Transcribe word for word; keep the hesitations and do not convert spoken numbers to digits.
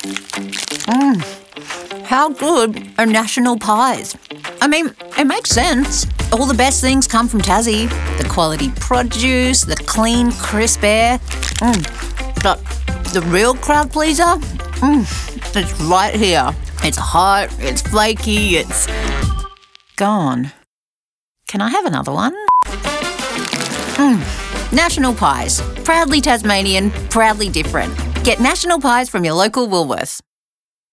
Mmm, how good are national pies? I mean, it makes sense. All the best things come from Tassie. The quality produce, the clean, crisp air. Mm. But the real crowd pleaser? Mm. It's right here. It's hot, it's flaky, it's gone. Can I have another one? Mm. National Pies. Proudly Tasmanian, proudly different. Get National Pies from your local Woolworths.